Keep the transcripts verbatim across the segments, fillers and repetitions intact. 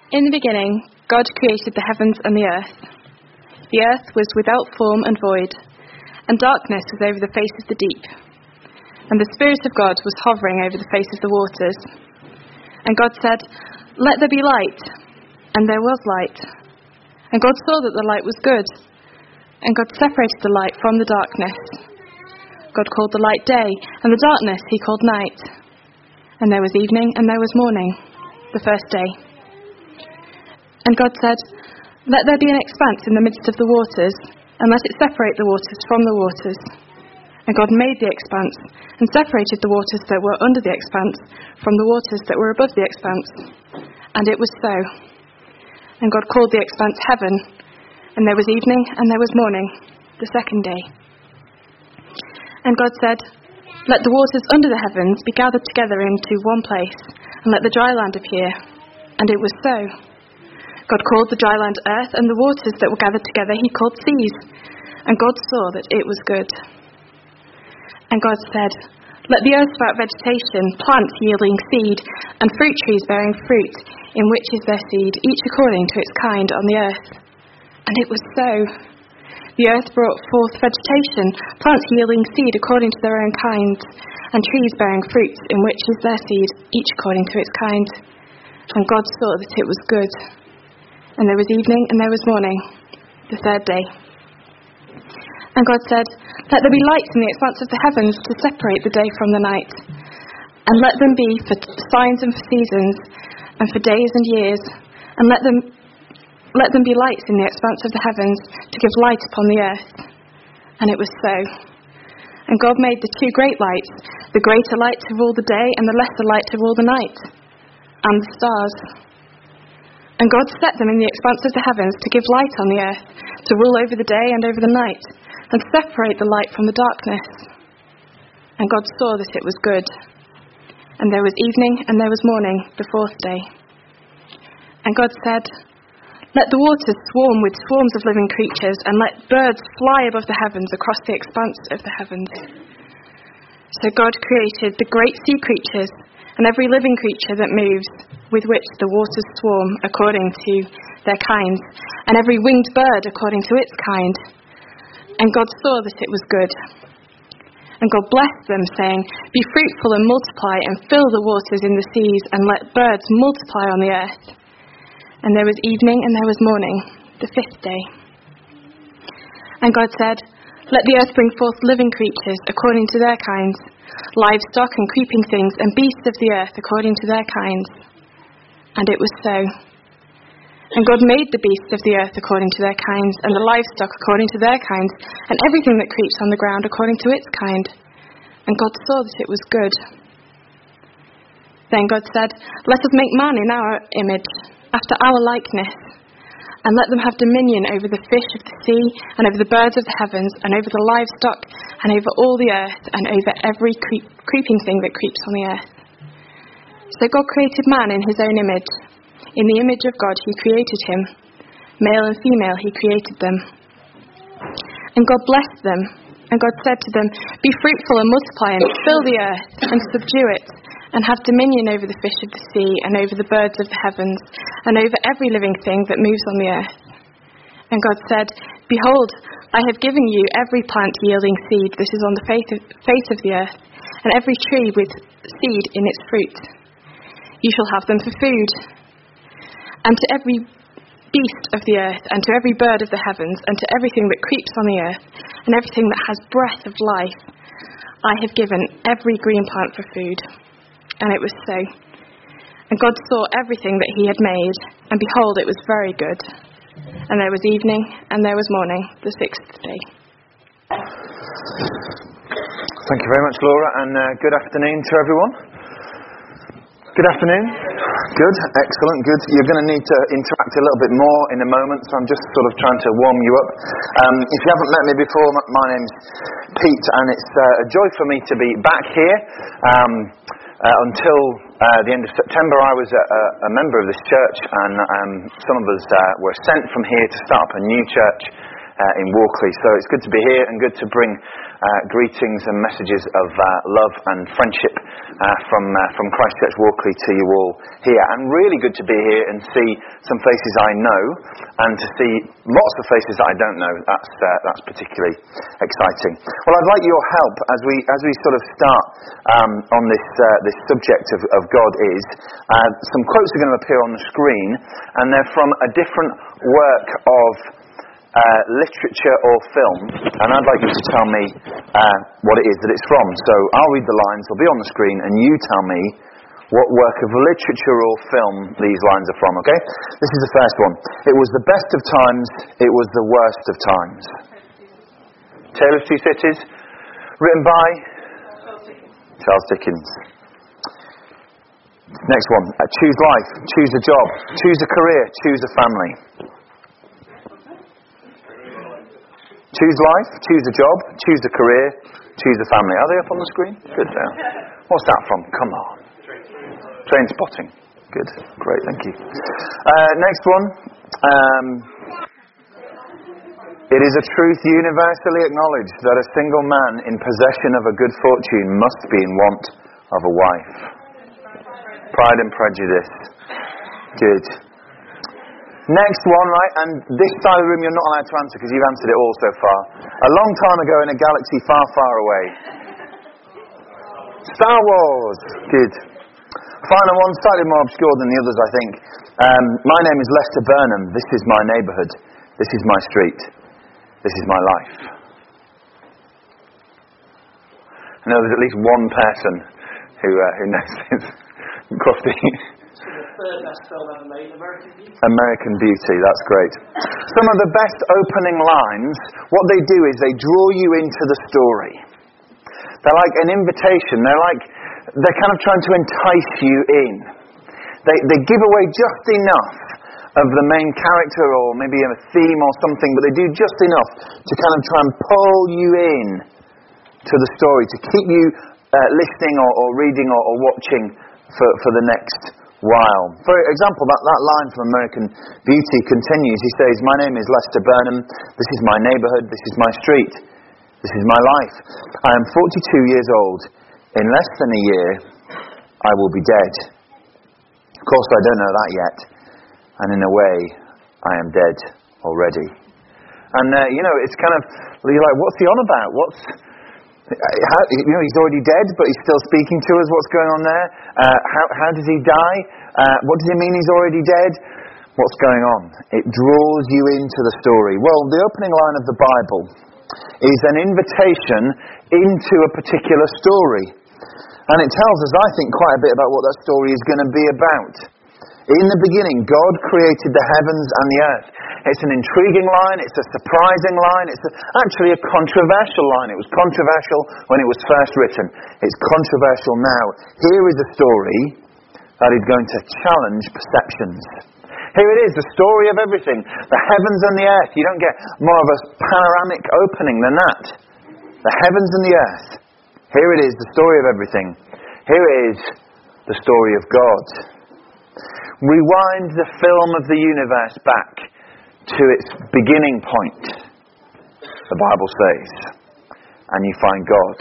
In the beginning, God created the heavens and the earth. The earth was without form and void, and darkness was over the face of the deep. And the Spirit of God was hovering over the face of the waters. And God said, "Let there be light." And there was light. And God saw that the light was good. And God separated the light from the darkness. God called the light day, and the darkness he called night. And there was evening, and there was morning, the first day. And God said, "Let there be an expanse in the midst of the waters, and let it separate the waters from the waters." And God made the expanse, and separated the waters that were under the expanse from the waters that were above the expanse. And it was so. And God called the expanse heaven, and there was evening, and there was morning, the second day. And God said, "Let the waters under the heavens be gathered together into one place, and let the dry land appear." And it was so. God called the dry land earth, and the waters that were gathered together he called seas. And God saw that it was good. And God said, "Let the earth sprout vegetation, plants yielding seed, and fruit trees bearing fruit, in which is their seed, each according to its kind on the earth." And it was so. The earth brought forth vegetation, plants yielding seed according to their own kinds, and trees bearing fruit, in which is their seed, each according to its kind. And God saw that it was good. And there was evening, and there was morning, the third day. And God said, "Let there be lights in the expanse of the heavens to separate the day from the night. And let them be for signs and for seasons, and for days and years. And let them let them be lights in the expanse of the heavens to give light upon the earth." And it was so. And God made the two great lights, the greater light to rule the day, and the lesser light to rule the night, and the stars. And God set them in the expanse of the heavens to give light on the earth, to rule over the day and over the night, and separate the light from the darkness. And God saw that it was good. And there was evening, and there was morning, the fourth day. And God said, "Let the waters swarm with swarms of living creatures, and let birds fly above the heavens across the expanse of the heavens." So God created the great sea creatures, and every living creature that moves, with which the waters swarm according to their kinds, and every winged bird according to its kind. And God saw that it was good. And God blessed them, saying, "Be fruitful and multiply, and fill the waters in the seas, and let birds multiply on the earth." And there was evening, and there was morning, the fifth day. And God said, "Let the earth bring forth living creatures according to their kinds, livestock and creeping things, and beasts of the earth according to their kinds." And it was so. And God made the beasts of the earth according to their kinds, and the livestock according to their kinds, and everything that creeps on the ground according to its kind. And God saw that it was good. Then God said, "Let us make man in our image, after our likeness, and let them have dominion over the fish of the sea, and over the birds of the heavens, and over the livestock, and over all the earth, and over every creep, creeping thing that creeps on the earth." So God created man in his own image. In the image of God he created him. Male and female he created them. And God blessed them. And God said to them, "Be fruitful and multiply, and fill the earth, and subdue it, and have dominion over the fish of the sea, and over the birds of the heavens, and over every living thing that moves on the earth." And God said, "Behold, I have given you every plant yielding seed that is on the face of, face of the earth, and every tree with seed in its fruit. You shall have them for food. And to every beast of the earth, and to every bird of the heavens, and to everything that creeps on the earth, and everything that has breath of life, I have given every green plant for food." And it was so. And God saw everything that he had made, and behold, it was very good. And there was evening, and there was morning, the sixth day. Thank you very much, Laura, and uh, good afternoon to everyone. Good afternoon. Good, excellent, good. You're going to need to interact a little bit more in a moment, so I'm just sort of trying to warm you up. Um, if you haven't met me before, my name's Pete, and it's uh, a joy for me to be back here. Um, uh, until uh, the end of September, I was a, a member of this church, and um, some of us uh, were sent from here to start up a new church uh, in Walkley. So it's good to be here and good to bring uh, greetings and messages of uh, love and friendship uh, from uh, from Christchurch Walkley to you all here. And really good to be here and see some faces I know and to see lots of faces that I don't know. That's uh, that's particularly exciting. Well, I'd like your help as we as we sort of start um, on this uh, this subject of, of God is. Uh, some quotes are going to appear on the screen, and they're from a different work of uh, literature or film, and I'd like you to tell me uh, what it is that it's from. So I'll read the lines, they'll be on the screen, and you tell me what work of literature or film these lines are from, okay? This is the first one. It was the best of times, it was the worst of times. Tale of Two Cities, written by Charles Dickens. Next one. Uh, choose life, choose a job, choose a career, choose a family. Choose life, choose a job, choose a career, choose a family. Are they up on the screen? Good. Now. What's that from? Come on. Train Spotting. Good. Great. Thank you. Uh, next one. Um, it is a truth universally acknowledged that a single man in possession of a good fortune must be in want of a wife. Pride and Prejudice. Good. Next one, right, and this side of the room you're not allowed to answer because you've answered it all so far. A long time ago in a galaxy far, far away. Star Wars. Good. Final one, slightly more obscure than the others, I think. Um, my name is Lester Burnham. This is my neighbourhood. This is my street. This is my life. I know there's at least one person who uh, who knows this. Crofty. Third best film ever made, American Beauty. American Beauty, that's great. Some of the best opening lines, what they do is they draw you into the story. They're like an invitation. They're like, they're kind of trying to entice you in. They, they give away just enough of the main character or maybe a theme or something, but they do just enough to kind of try and pull you in to the story, to keep you uh, listening or, or reading or, or watching for, for the next while. For example, that, that line from American Beauty continues. He says, my name is Lester Burnham. This is my neighbourhood. This is my street. This is my life. I am forty-two years old. In less than a year, I will be dead. Of course, I don't know that yet. And in a way, I am dead already. And, uh, you know, it's kind of, you're like, what's he on about? What's... How, you know, he's already dead, but he's still speaking to us. What's going on there? Uh, how, how does he die? Uh, what does it mean he's already dead? What's going on? It draws you into the story. Well, the opening line of the Bible is an invitation into a particular story. And it tells us, I think, quite a bit about what that story is going to be about. In the beginning, God created the heavens and the earth. It's an intriguing line, it's a surprising line, it's a, actually a controversial line. It was controversial when it was first written. It's controversial now. Here is a story that is going to challenge perceptions. Here it is, the story of everything. The heavens and the earth. You don't get more of a panoramic opening than that. The heavens and the earth. Here it is, the story of everything. Here is the story of God. Rewind the film of the universe back to its beginning point, the Bible says, and you find God.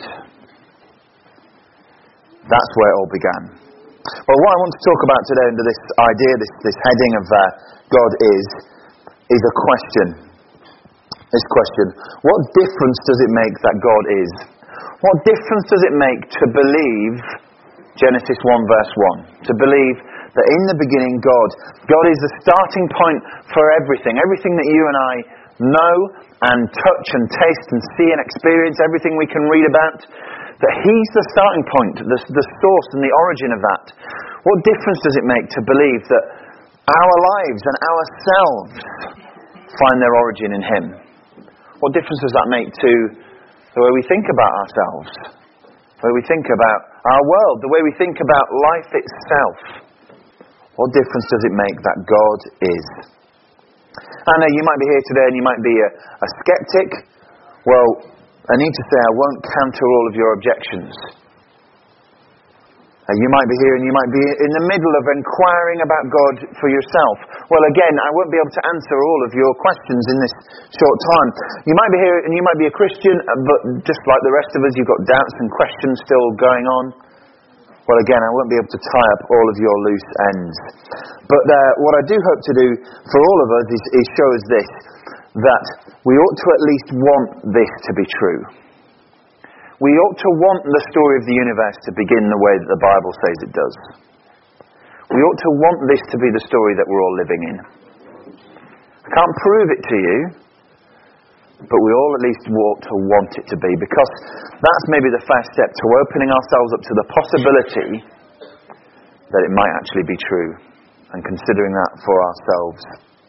That's where it all began. Well, what I want to talk about today under this idea, this, this heading of uh, God is, is a question. This question, what difference does it make that God is? What difference does it make to believe Genesis one verse one? To believe that in the beginning God, God is the starting point for everything. Everything that you and I know and touch and taste and see and experience, everything we can read about, that He's the starting point, the, the source and the origin of that. What difference does it make to believe that our lives and ourselves find their origin in Him? What difference does that make to the way we think about ourselves, the way we think about our world, the way we think about life itself? What difference does it make that God is? I know you might be here today and you might be a, a skeptic. Well, I need to say I won't counter all of your objections. Uh, you might be here and you might be in the middle of inquiring about God for yourself. Well, again, I won't be able to answer all of your questions in this short time. You might be here and you might be a Christian, but just like the rest of us, you've got doubts and questions still going on. Well, again, I won't be able to tie up all of your loose ends. But uh, what I do hope to do for all of us is, is show us this, that we ought to at least want this to be true. We ought to want the story of the universe to begin the way that the Bible says it does. We ought to want this to be the story that we're all living in. I can't prove it to you, but we all at least ought to want it to be, because that's maybe the first step to opening ourselves up to the possibility that it might actually be true, and considering that for ourselves.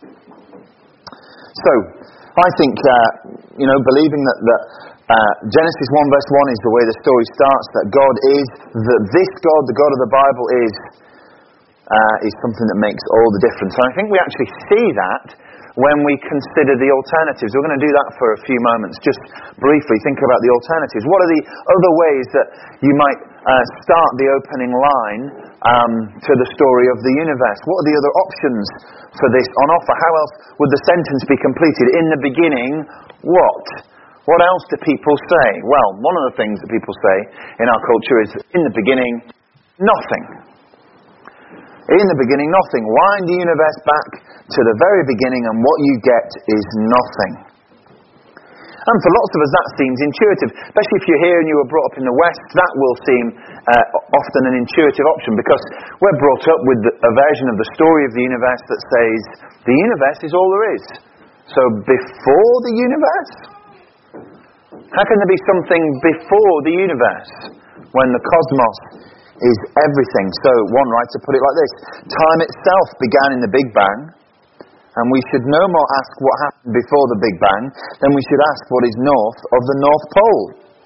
So, I think, uh, you know, believing that, that uh, Genesis one verse one is the way the story starts, that God is, that this God, the God of the Bible is, uh, is something that makes all the difference. And I think we actually see that when we consider the alternatives. We're going to do that for a few moments. Just briefly think about the alternatives. What are the other ways that you might uh, start the opening line um, to the story of the universe? What are the other options for this on offer? How else would the sentence be completed? In the beginning, what? What else do people say? Well, one of the things that people say in our culture is, in the beginning, nothing. In the beginning, nothing. Wind the universe back to the very beginning and what you get is nothing. And for lots of us that seems intuitive. Especially if you're here and you were brought up in the West, that will seem uh, often an intuitive option, because we're brought up with a version of the story of the universe that says the universe is all there is. So before the universe? How can there be something before the universe when the cosmos is everything? So one writer put it like this: time itself began in the Big Bang, and we should no more ask what happened before the Big Bang than we should ask what is north of the North Pole.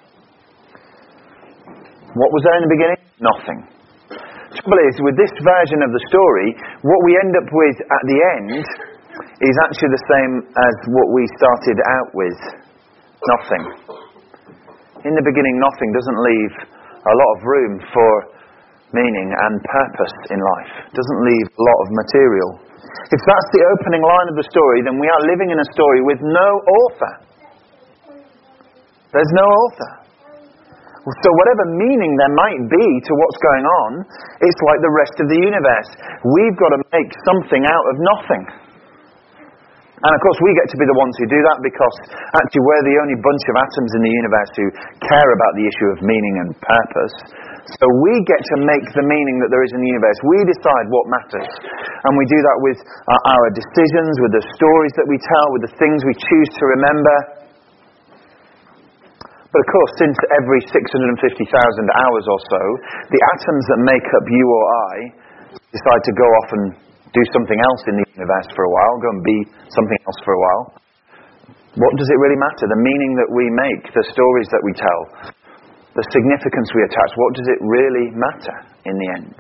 What was there in the beginning? Nothing. The trouble is, with this version of the story, what we end up with at the end is actually the same as what we started out with. Nothing. In the beginning, nothing doesn't leave a lot of room for meaning and purpose in life. It doesn't leave a lot of material. If that's the opening line of the story, then we are living in a story with no author. There's no author. So whatever meaning there might be to what's going on, it's like the rest of the universe. We've got to make something out of nothing. And of course we get to be the ones who do that, because actually we're the only bunch of atoms in the universe who care about the issue of meaning and purpose. So we get to make the meaning that there is in the universe. We decide what matters. And we do that with uh, our decisions, with the stories that we tell, with the things we choose to remember. But of course, since every six hundred fifty thousand hours or so, the atoms that make up you or I decide to go off and do something else in the universe for a while, go and be something else for a while. What does it really matter? The meaning that we make, the stories that we tell, the significance we attach, what does it really matter in the end?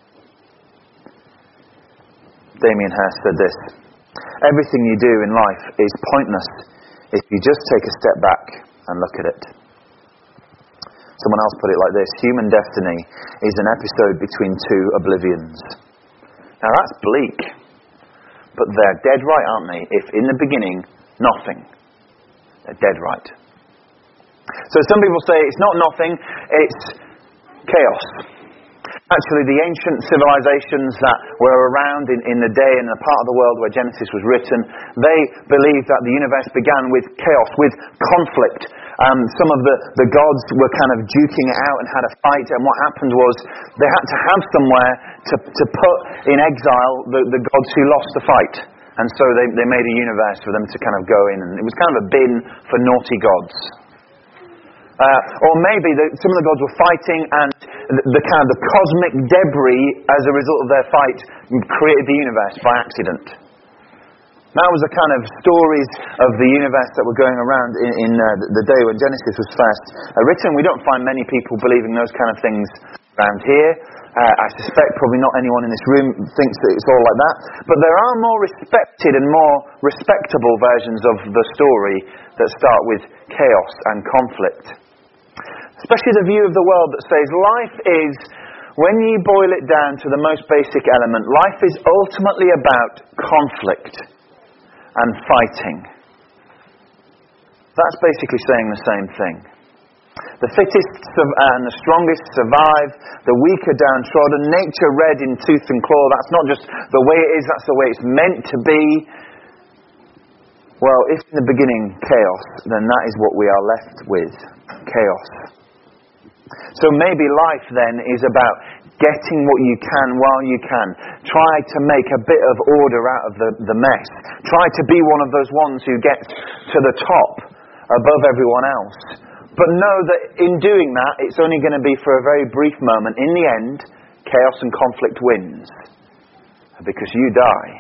Damien Hirst said this: everything you do in life is pointless if you just take a step back and look at it. Someone else put it like this: human destiny is an episode between two oblivions. Now that's bleak, but they're dead right, aren't they? If in the beginning, nothing. They're dead right. So some people say it's not nothing, it's chaos. Actually, the ancient civilizations that were around in, in the day in the part of the world where Genesis was written, they believed that the universe began with chaos, with conflict. Um, some of the, the gods were kind of duking it out and had a fight, and what happened was they had to have somewhere to, to put in exile the, the gods who lost the fight. And so they, they made a universe for them to kind of go in, and it was kind of a bin for naughty gods. Uh, or maybe the, some of the gods were fighting, and the, the kind of the cosmic debris as a result of their fight created the universe by accident. That was the kind of stories of the universe that were going around in, in uh, the day when Genesis was first uh, written. We don't find many people believing those kind of things around here. Uh, I suspect probably not anyone in this room thinks that it's all like that. But there are more respected and more respectable versions of the story that start with chaos and conflict. Especially the view of the world that says life is, when you boil it down to the most basic element, life is ultimately about conflict and fighting. That's basically saying the same thing. The fittest and the strongest survive, the weak are downtrodden, nature red in tooth and claw. That's not just the way it is, that's the way it's meant to be. Well, if in the beginning chaos, then that is what we are left with. Chaos. So maybe life then is about getting what you can while you can. Try to make a bit of order out of the, the mess. Try to be one of those ones who gets to the top above everyone else. But know that in doing that, it's only going to be for a very brief moment. In the end, chaos and conflict wins. Because you die.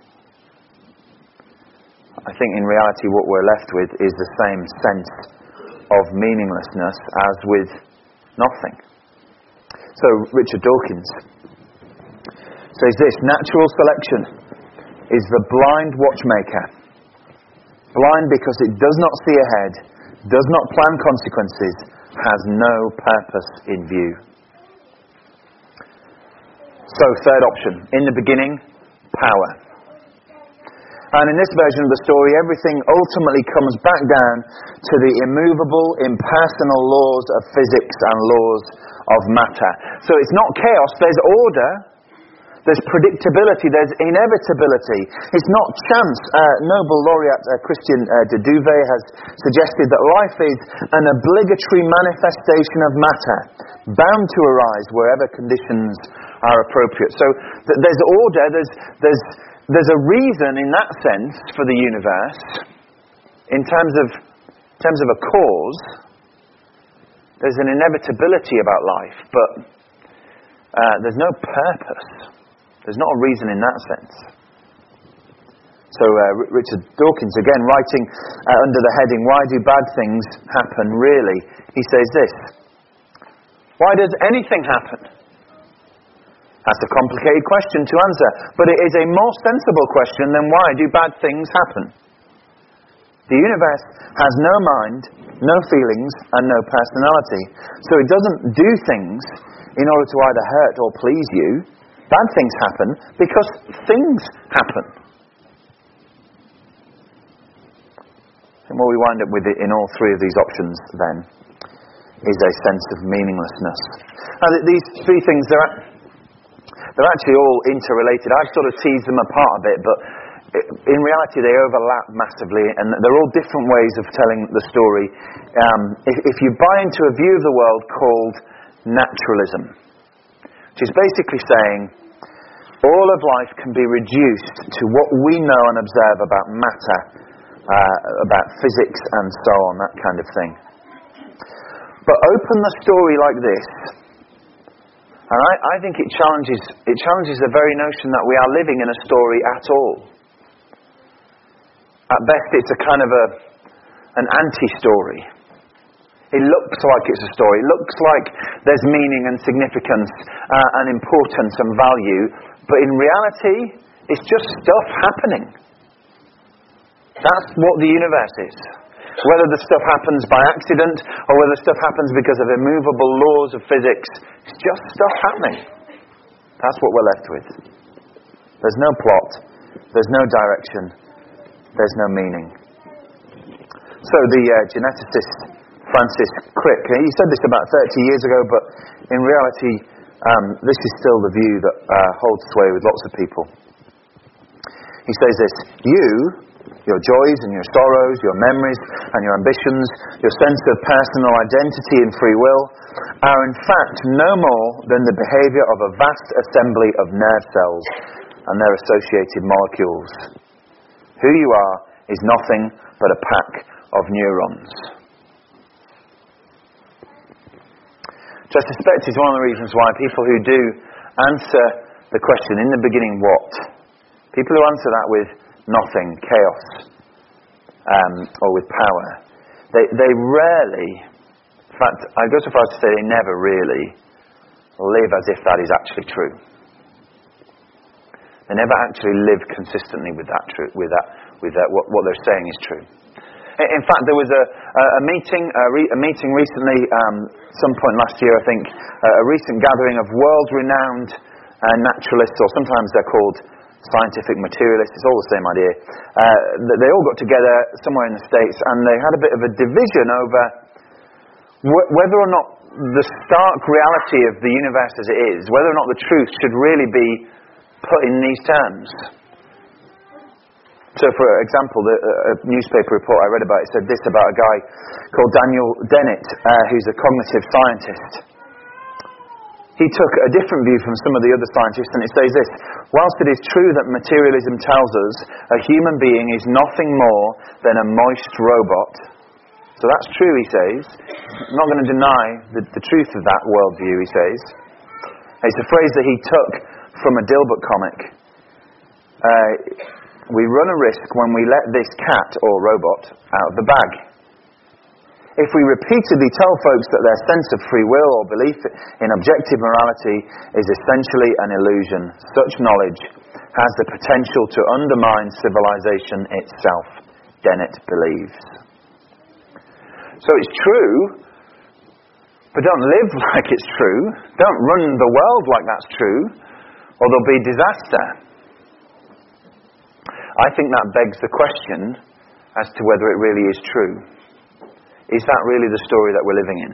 I think in reality what we're left with is the same sense of meaninglessness as with nothing. So Richard Dawkins says this: natural selection is the blind watchmaker. Blind because it does not see ahead, does not plan consequences, has no purpose in view. So, third option. In the beginning, power. And in this version of the story, everything ultimately comes back down to the immovable, impersonal laws of physics and laws of matter. So it's not chaos, there's order, there's predictability, there's inevitability. It's not chance. Uh, Nobel laureate uh, Christian uh, de Duve has suggested that life is an obligatory manifestation of matter, bound to arise wherever conditions are appropriate. So th- there's order, there's there's there's a reason in that sense for the universe, in terms of in terms of a cause. There's an inevitability about life, but uh, there's no purpose. There's not a reason in that sense. So uh, R- Richard Dawkins, again, writing uh, under the heading, "Why do bad things happen, really?" He says this: why does anything happen? That's a complicated question to answer, but it is a more sensible question than why do bad things happen. The universe has no mind, no feelings, and no personality. So it doesn't do things in order to either hurt or please you. Bad things happen because things happen. And what we wind up with in all three of these options, then, is a sense of meaninglessness. Now, these three things, they're They're actually all interrelated. I've sort of teased them apart a bit, but in reality they overlap massively, and they're all different ways of telling the story. Um, if, if you buy into a view of the world called naturalism, which is basically saying all of life can be reduced to what we know and observe about matter, uh, about physics and so on, that kind of thing. But open the story like this, and I, I think it challenges it challenges the very notion that we are living in a story at all. At best, it's a kind of a an anti-story. It looks like it's a story. It looks like there's meaning and significance uh, and importance and value, but in reality, it's just stuff happening. That's what the universe is. Whether the stuff happens by accident or whether stuff happens because of immovable laws of physics, it's just stuff happening. That's what we're left with. There's no plot. There's no direction. There's no meaning. So the uh, geneticist Francis Crick, he said this about thirty years ago, but in reality, um, this is still the view that uh, holds sway with lots of people. He says this: you, your joys and your sorrows, your memories and your ambitions, your sense of personal identity and free will, are in fact no more than the behaviour of a vast assembly of nerve cells and their associated molecules. Who you are is nothing but a pack of neurons. Which I suspect is one of the reasons why people who do answer the question, in the beginning what? People who answer that with nothing, chaos, um, or with power, they, they rarely, in fact, I go so far as to say they never really live as if that is actually true. They never actually live consistently with that, true, with that, with that, what, what they're saying is true. In fact, there was a, a meeting, a, re, a meeting recently, um, some point last year, I think, uh, a recent gathering of world-renowned uh, naturalists, or sometimes they're called scientific materialists, it's all the same idea. Uh, they all got together somewhere in the States and they had a bit of a division over wh- whether or not the stark reality of the universe as it is, whether or not the truth should really be put in these terms. So, for example, the, a newspaper report I read about it said this about a guy called Daniel Dennett, uh, who's a cognitive scientist. He took a different view from some of the other scientists, and it says this: whilst it is true that materialism tells us a human being is nothing more than a moist robot, so that's true, he says. I'm not going to deny the, the truth of that worldview, he says. It's a phrase that he took from a Dilbert comic. Uh, we run a risk when we let this cat or robot out of the bag. If we repeatedly tell folks that their sense of free will or belief in objective morality is essentially an illusion, such knowledge has the potential to undermine civilization itself, Dennett believes. So it's true, but don't live like it's true. Don't run the world like that's true, or there'll be disaster. I think that begs the question as to whether it really is true. Is that really the story that we're living in?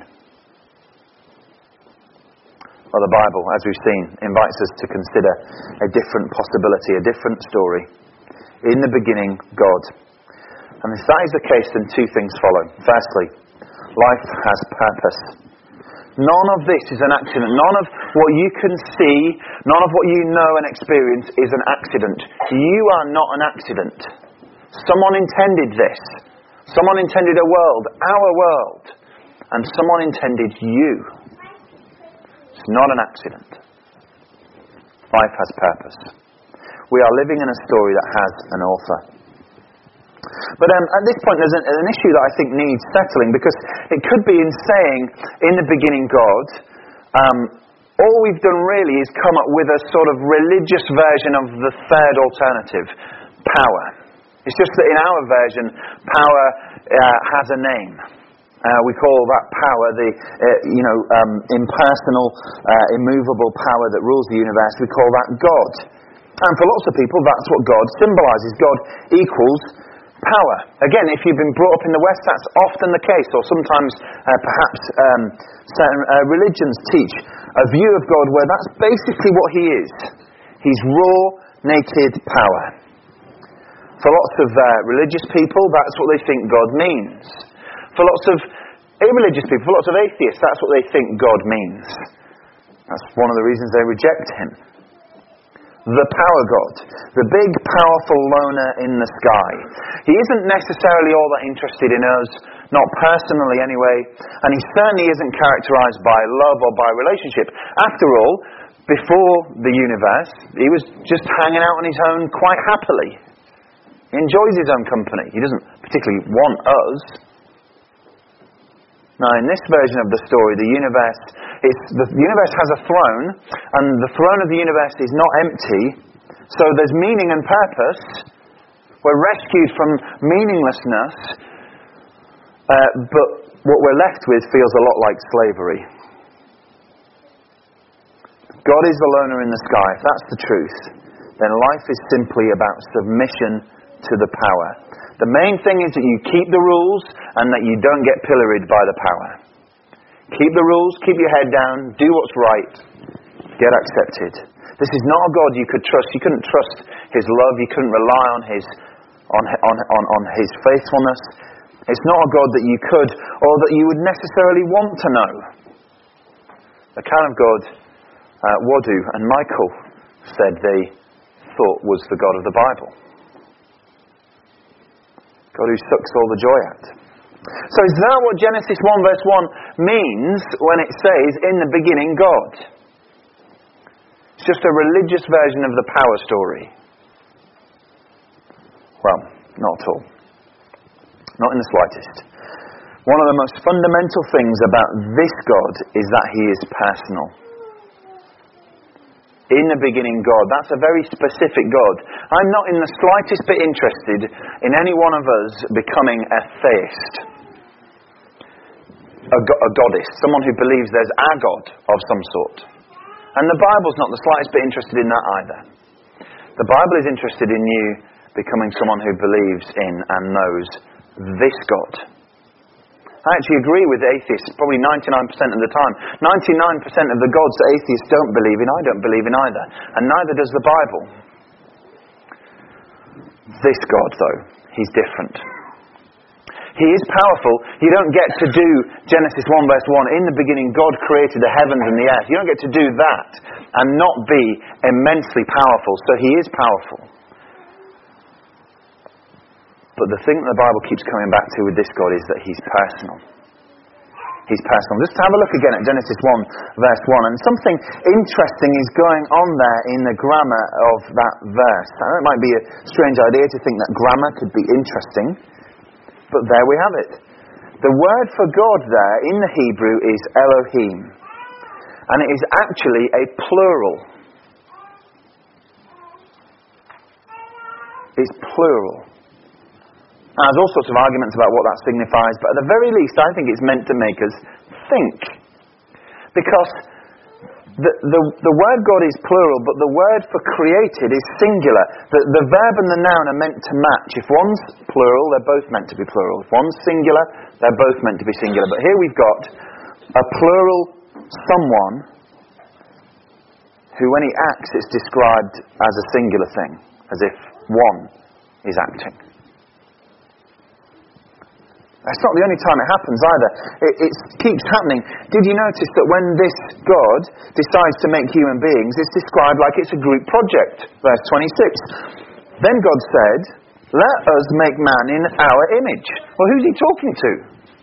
Well, the Bible, as we've seen, invites us to consider a different possibility, a different story. In the beginning, God. And if that is the case, then two things follow. Firstly, life has purpose. None of this is an accident. None of what you can see, none of what you know and experience is an accident. You are not an accident. Someone intended this. Someone intended a world, our world. And someone intended you. It's not an accident. Life has purpose. We are living in a story that has an author. But um, at this point there's an, an issue that I think needs settling, because it could be in saying, in the beginning God, um, all we've done really is come up with a sort of religious version of the third alternative, power. It's just that in our version, power uh, has a name. Uh, we call that power the, uh, you know, um, impersonal, uh, immovable power that rules the universe. We call that God. And for lots of people, that's what God symbolises. God equals power. Again, if you've been brought up in the West, that's often the case. Or sometimes, uh, perhaps, um, certain uh, religions teach a view of God where that's basically what He is. He's raw, naked power. For lots of uh, religious people, that's what they think God means. For lots of irreligious people, for lots of atheists, that's what they think God means. That's one of the reasons they reject Him. The power God, the big, powerful loner in the sky. He isn't necessarily all that interested in us, not personally anyway, and He certainly isn't characterised by love or by relationship. After all, before the universe, He was just hanging out on His own quite happily. He enjoys His own company. He doesn't particularly want us. Now, in this version of the story, the universe, it's, the universe has a throne, and the throne of the universe is not empty, so there's meaning and purpose. We're rescued from meaninglessness, uh, but what we're left with feels a lot like slavery. God is the loner in the sky. If that's the truth, then life is simply about submission to the power. The main thing is that you keep the rules and that you don't get pilloried by the power. Keep the rules, keep your head down, do what's right, get accepted. This is not a God you could trust. You couldn't trust His love. You couldn't rely on His on on on, on His faithfulness. It's not a God that you could or that you would necessarily want to know. The kind of God uh, Wadu and Michael said they thought was the God of the Bible. God who sucks all the joy out. So is that what Genesis one verse one means when it says, in the beginning God? It's just a religious version of the power story. Well, not at all. Not in the slightest. One of the most fundamental things about this God is that He is personal. In the beginning God. That's a very specific God. I'm not in the slightest bit interested in any one of us becoming a theist. A, go- a goddess. Someone who believes there's a God of some sort. And the Bible's not the slightest bit interested in that either. The Bible is interested in you becoming someone who believes in and knows this God. I actually agree with atheists probably ninety-nine percent of the time. ninety-nine percent of the gods that atheists don't believe in, I don't believe in either. And neither does the Bible. This God, though, He's different. He is powerful. You don't get to do Genesis one verse one. In the beginning God created the heavens and the earth. You don't get to do that and not be immensely powerful. So He is powerful. But the thing that the Bible keeps coming back to with this God is that He's personal. He's personal. Just have a look again at Genesis one verse one. And something interesting is going on there in the grammar of that verse. I know it might be a strange idea to think that grammar could be interesting. But there we have it. The word for God there in the Hebrew is Elohim. And it is actually a plural. It's plural. Now, there's all sorts of arguments about what that signifies, but at the very least I think it's meant to make us think. Because the, the, the word God is plural, but the word for created is singular. The, the verb and the noun are meant to match. If one's plural, they're both meant to be plural. If one's singular, they're both meant to be singular. But here we've got a plural someone who, when he acts, it's described as a singular thing, as if one is acting. That's not the only time it happens either. It, it keeps happening. Did you notice that when this God decides to make human beings, it's described like it's a group project? Verse twenty-six. Then God said, "Let us make man in our image." Well, who's He talking to?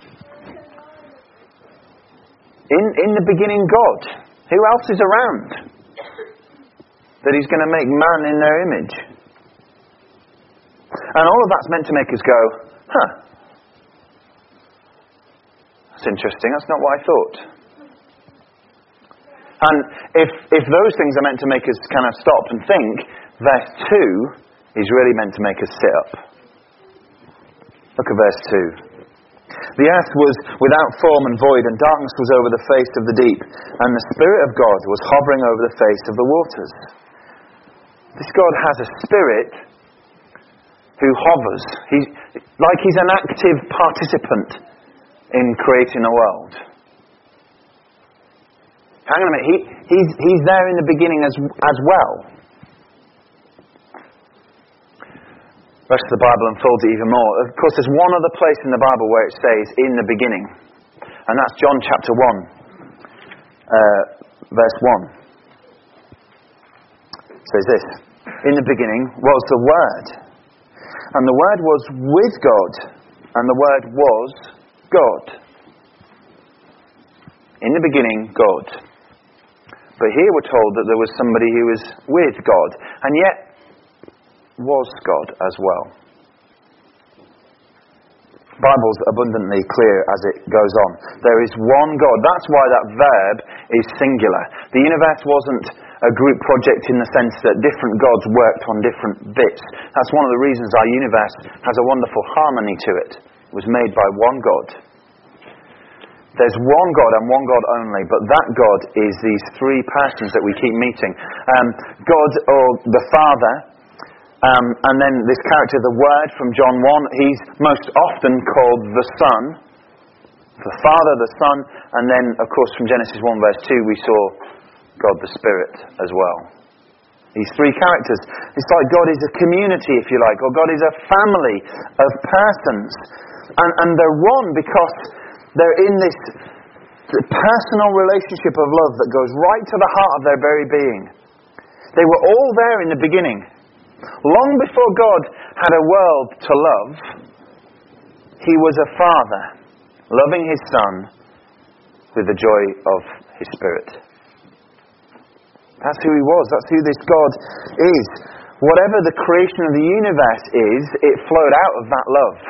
In, in the beginning, God. Who else is around that He's going to make man in their image? And all of that's meant to make us go, huh. That's interesting. That's not what I thought. And if if those things are meant to make us kind of stop and think, verse two is really meant to make us sit up. Look at verse two. The earth was without form and void, and darkness was over the face of the deep, and the Spirit of God was hovering over the face of the waters. This God has a spirit who hovers. He's like He's an active participant in creating a world. Hang on a minute, he, he's, he's there in the beginning as, as well. The rest of the Bible unfolds it even more. Of course, there's one other place in the Bible where it says, "in the beginning." And that's John chapter one, uh, verse one. It says this, "In the beginning was the Word, and the Word was with God, and the Word was God." In the beginning, God. But here we're told that there was somebody who was with God, and yet was God as well. The Bible's abundantly clear as it goes on. There is one God. That's why that verb is singular. The universe wasn't a group project in the sense that different gods worked on different bits. That's one of the reasons our universe has a wonderful harmony to it. It was made by one God. There's one God and one God only, but that God is these three persons that we keep meeting. Um, God, or the Father, um, and then this character, the Word from John one, He's most often called the Son. The Father, the Son, and then, of course, from Genesis one verse two, we saw God the Spirit as well. These three characters. It's like God is a community, if you like, or God is a family of persons. And, and they're one because they're in this personal relationship of love that goes right to the heart of their very being. They were all there in the beginning. Long before God had a world to love, He was a Father, loving His Son with the joy of His Spirit. That's who He was. That's who this God is. Whatever the creation of the universe is, it flowed out of that love.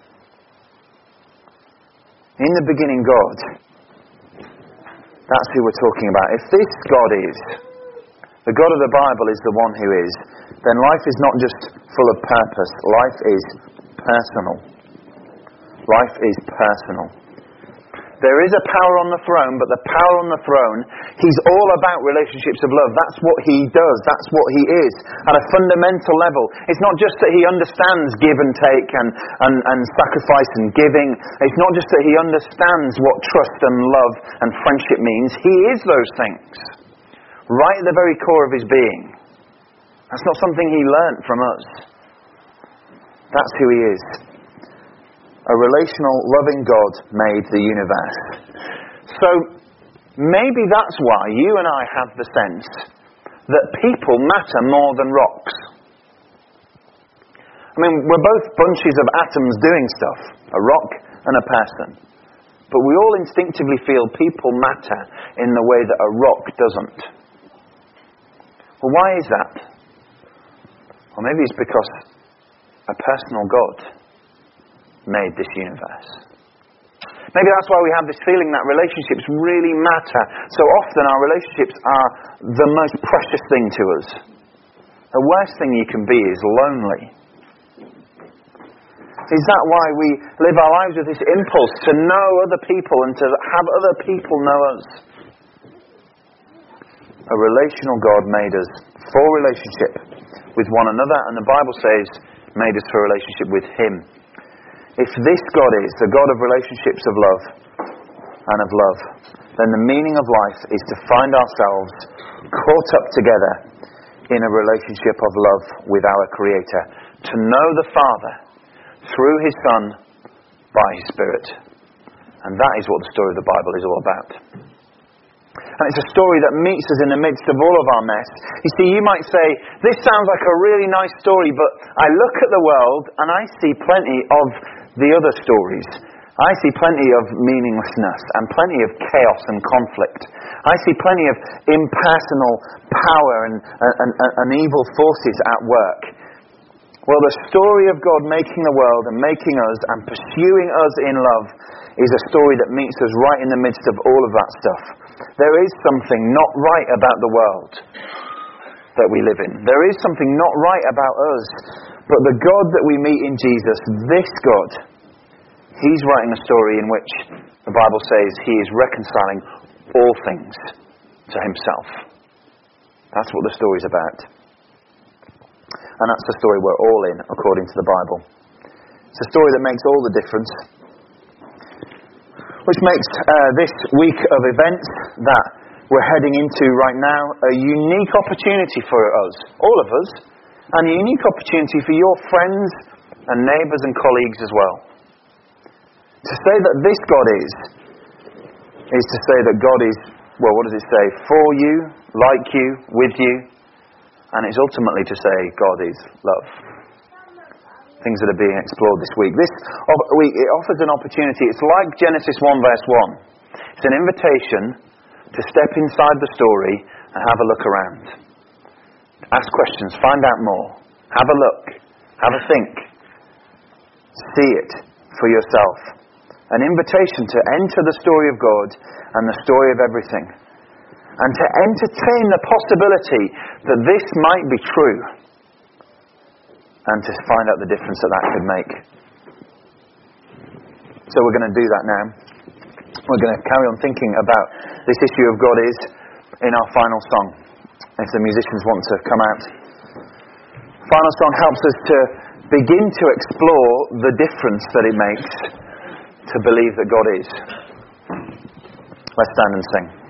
In the beginning, God. That's who we're talking about. If this God is, the God of the Bible is the one who is, then life is not just full of purpose. Life is personal. Life is personal. There is a power on the throne, but the power on the throne, he's all about relationships of love. That's what he does. That's what he is. At a fundamental level. It's not just that he understands give and take and, and, and sacrifice and giving. It's not just that he understands what trust and love and friendship means. He is those things. Right at the very core of his being. That's not something he learnt from us. That's who he is. A relational, loving God made the universe. So, maybe that's why you and I have the sense that people matter more than rocks. I mean, we're both bunches of atoms doing stuff. A rock and a person. But we all instinctively feel people matter in the way that a rock doesn't. Well, why is that? Well, maybe it's because a personal God made this universe. Maybe that's why we have this feeling that relationships really matter. So often our relationships are the most precious thing to us. The worst thing you can be is lonely. Is that why we live our lives with this impulse to know other people and to have other people know us? A relational God made us for relationship with one another, and the Bible says made us for relationship with Him. If this God is the God of relationships of love and of love, then the meaning of life is to find ourselves caught up together in a relationship of love with our Creator. To know the Father through His Son by His Spirit. And that is what the story of the Bible is all about. And it's a story that meets us in the midst of all of our mess. You see, you might say, this sounds like a really nice story, but I look at the world and I see plenty of the other stories. I see plenty of meaninglessness and plenty of chaos and conflict. I see plenty of impersonal power and, and, and, and evil forces at work. Well, the story of God making the world and making us and pursuing us in love is a story that meets us right in the midst of all of that stuff. There is something not right about the world that we live in. There is something not right about us. But the God that we meet in Jesus, this God, He's writing a story in which the Bible says He is reconciling all things to Himself. That's what the story's about. And that's the story we're all in, according to the Bible. It's a story that makes all the difference. Which makes uh, this week of events that we're heading into right now a unique opportunity for us, all of us, and a unique opportunity for your friends and neighbours and colleagues as well. To say that this God is, is to say that God is, well, what does it say? For you, like you, with you. And it's ultimately to say God is love. Things that are being explored this week. This week, it offers an opportunity. It's like Genesis one verse one. It's an invitation to step inside the story and have a look around. Ask questions, find out more. Have a look. Have a think. See it for yourself. An invitation to enter the story of God and the story of everything. And to entertain the possibility that this might be true. And to find out the difference that that could make. So we're going to do that now. We're going to carry on thinking about this issue of God is in our final song. If the musicians want to come out. Final song helps us to begin to explore the difference that it makes to believe that God is. Let's stand and sing.